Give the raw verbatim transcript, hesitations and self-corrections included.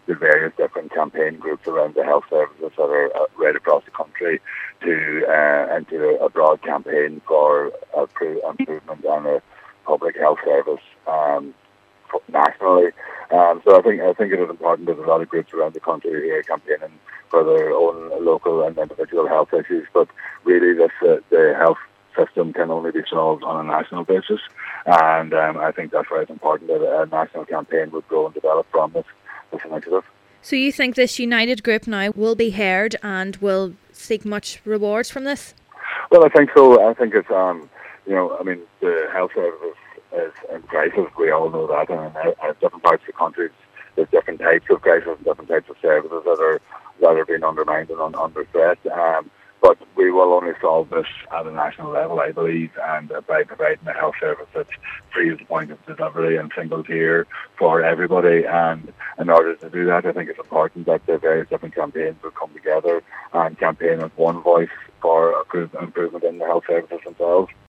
the various different campaign groups around the health services that are uh, right across the country to uh, into a broad campaign for uh, improvement on a public health service um, nationally. Um, so I think I think it is important that a lot of groups around the country are campaigning for their own local and individual health issues. But really, this uh, the health system can only be solved on a national basis, and um, I think that's why it's important that a national campaign would grow and develop from this, this initiative. So you think this united group now will be heard and will seek much rewards from this? Well, I think so. I think it's, um, you know, I mean, the health services is in crisis. We all know that, and in uh, different parts of the country, there's different types of crisis and different types of services that are that are being undermined and under threat. Um, But we will only solve this at a national level, I believe, and uh, by providing a health service that's free at the point of delivery and single tier for everybody. And in order to do that, I think it's important that the various different campaigns will come together and campaign with one voice for improvement in the health services themselves.